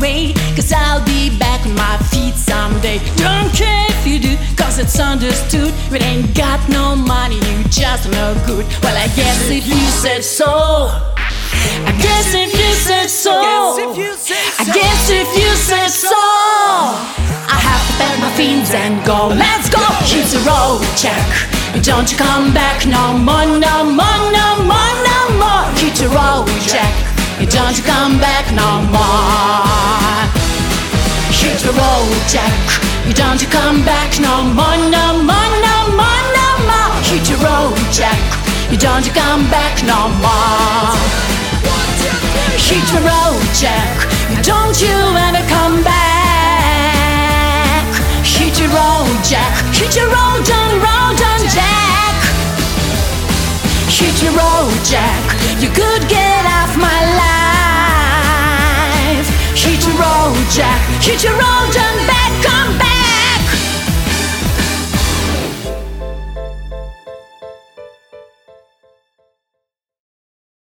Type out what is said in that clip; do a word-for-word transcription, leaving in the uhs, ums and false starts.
away, cause I'll be back on my feet someday. Don't care if you do, cause it's understood. You ain't got no money, you just no good. Well, I guess if you said so, I guess if you said so, I guess if you said so, I have to pack my things and go. Let's go! Hit the road, Jack. Don't you come back no more, no more, no more, no more. Hit the road, Jack. Don't you come back no more. Hit the road, Jack. Don't you come back no more, no more, no more, no more. Hit the road, Jack. Don't you come back no more. Hit the road, Jack. Don't you ever come back. Hit the road, Jack. Hit the road, on road, on Jack. Hit the road, Jack. You could get off my life. Hit the road, Jack. Hit the road.